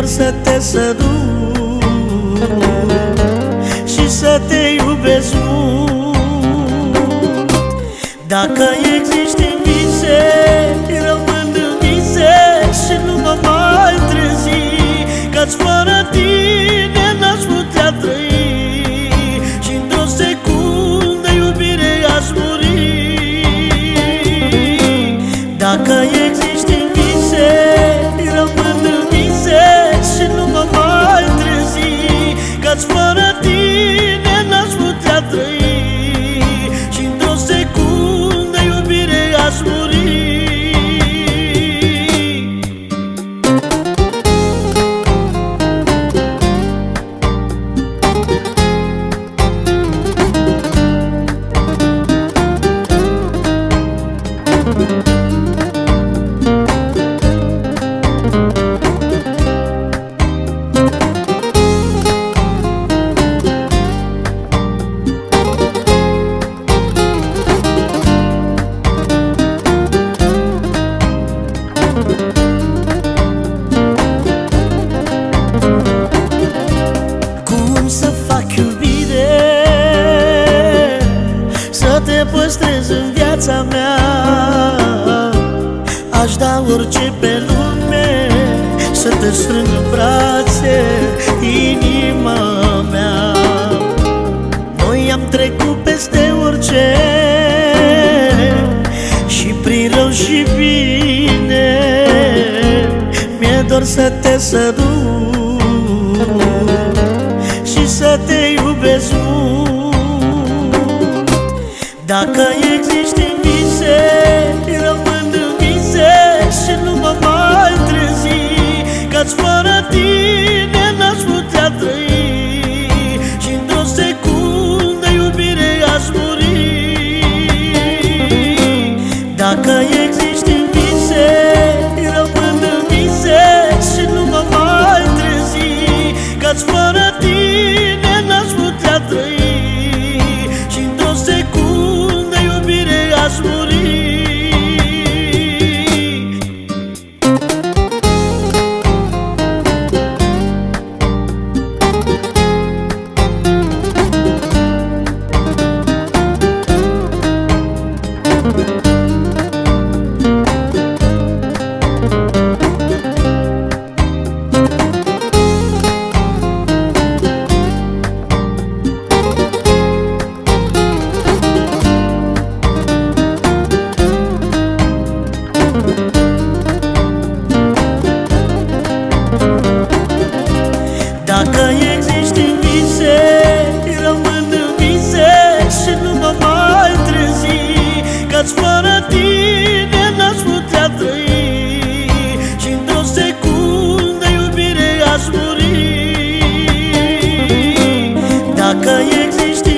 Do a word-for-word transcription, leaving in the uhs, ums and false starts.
să te sărut și să te iubesc mult. Dacă existi în vise, rămân în vise și nu mă mai trezi, că-ți fără tine n-aș putea trăi și într-o secundă iubire aș muri. Dacă existi în vise, rămân în vise și nu mă mai trezi, că-ți fără tine n-aș putea trăi și într-o secundă iubire aș muri. Cum să fac iubire să te păstrez în viața mea? Aș da orice pe lume să te strâng în brațe, inima mea. Noi am trecut peste orice și prin rău și bine, mi-e dor să te sărut și să te iubesc mult. Dacă existi în vise, rămân în vise și nu mă mai trezi, că-ți fără tine n-aș putea trăi și într-o secundă iubire aș muri. Dacă existi în vise, rămân în vise și nu mă mai trezi, că-ți fără tine n-aș putea trăi și într-o secundă iubire aș muri. Dacă existi în vise, rămân în vise și nu mă mai trezi, că-ți fără tine n-aș putea trăi și într-o secundă iubire aș muri. Dacă existi